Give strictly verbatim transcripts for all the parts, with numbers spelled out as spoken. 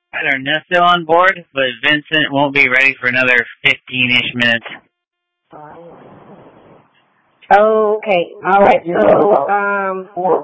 They're still on board, but Vincent won't be ready for another fifteen-ish minutes. Okay, all right, so, um,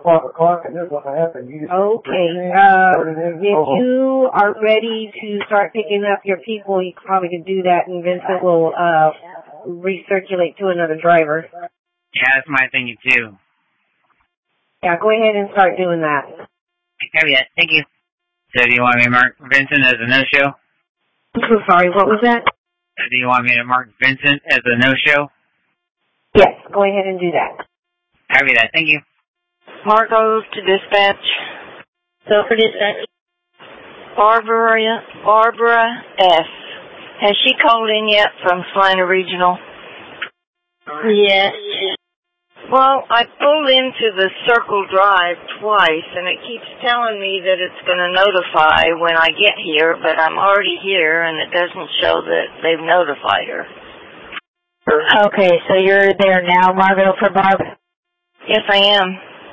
okay, uh, if you are ready to start picking up your people, you probably can do that, and Vincent will, uh, recirculate to another driver. Yeah, that's my thinking too. Yeah, go ahead and start doing that. Copy that, thank you. So do you want me to mark Vincent as a no-show? I'm sorry, what was that? Do you want me to mark Vincent as a no-show? Yes, go ahead and do that. Copy that, thank you. Margot to dispatch. So for dispatch, Barbara, Barbara F. Has she called in yet from Salina Regional? yes. Well, I pulled into the Circle Drive twice, and it keeps telling me that it's going to notify when I get here, but I'm already here, and it doesn't show that they've notified her. Okay, so you're there now, Margot, for Barb? Yes, I am.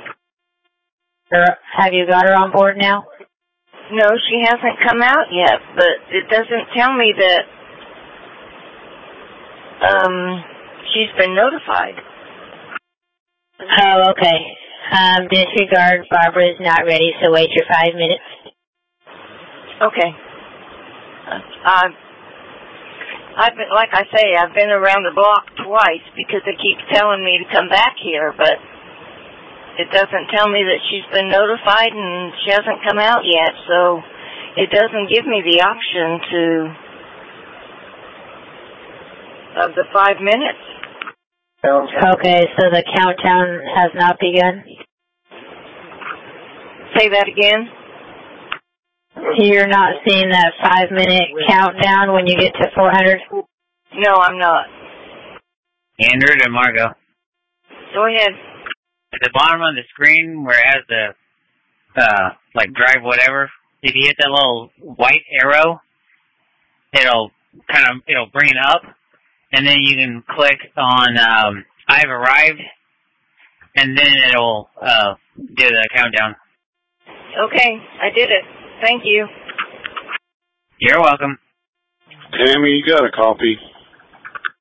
Have you got her on board now? No, she hasn't come out yet, but it doesn't tell me that um, she's been notified. Oh, okay. Um, disregard, Barbara is not ready, so wait your five minutes. Okay. Uh, I've been, like I say, I've been around the block twice because it keeps telling me to come back here, but it doesn't tell me that she's been notified and she hasn't come out yet, so it doesn't give me the option to, of the five minutes. Okay, so the countdown has not begun? Say that again? You're not seeing that five-minute countdown when you get to four hundred? No, I'm not. Andrew and Margot. Go ahead. At the bottom of the screen where it has the, uh, like drive whatever, if you hit that little white arrow, it'll kind of, it'll bring it up, and then you can click on, um, I've arrived, and then it'll, uh, do the countdown. Okay, I did it. Thank you. You're welcome. Tammy, you got a copy?